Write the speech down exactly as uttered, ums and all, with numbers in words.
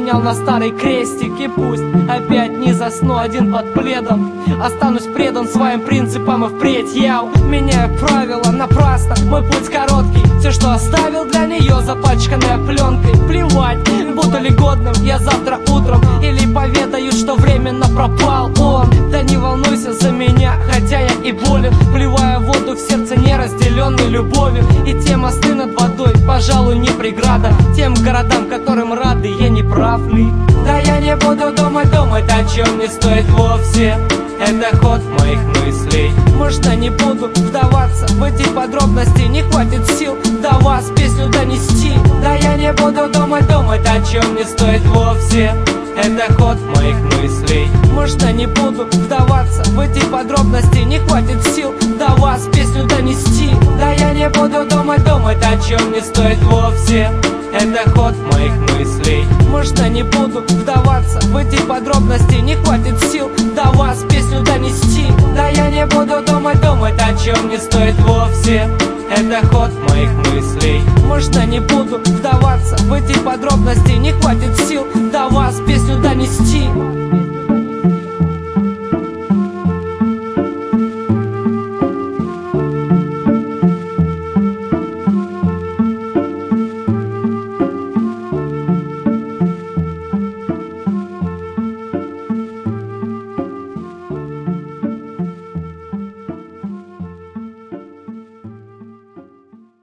променял на старый крестик. И пусть опять не засну один под пледом, останусь предан своим принципам и впредь я меняю правила напрасно. Мой путь короткий, все, что оставил для нее, запачканная пленкой. Плевать, буду ли годным я завтра утром, или поведают, что временно пропал он. Да не волнуйся за меня, хотя я и болен, плевая воду в сердце, не разделенной любовью. И те мосты над водой, пожалуй, не преграда тем городам, которым рады, я не прав ли? Да я не буду думать, думать, о чем не стоит вовсе. Это ход моих мыслей. Может, я не буду вдаваться в эти подробности, не хватит сил до вас песню донести. Да я не буду думать, думать, о чем не стоит вовсе. Это ход моих мыслей. Может, я не буду вдаваться в эти подробности, не хватит сил до вас песню донести. Да я не буду думать, думать, о чем не стоит вовсе. Это ход моих мыслей. Может, я не буду вдаваться в эти подробности, не хватит сил до вас песню донести. Да я не буду думать, думать, о чем не стоит вовсе. Это ход моих мыслей. Может, я не буду вдаваться в эти подробности, не хватит сил до вас песню донести.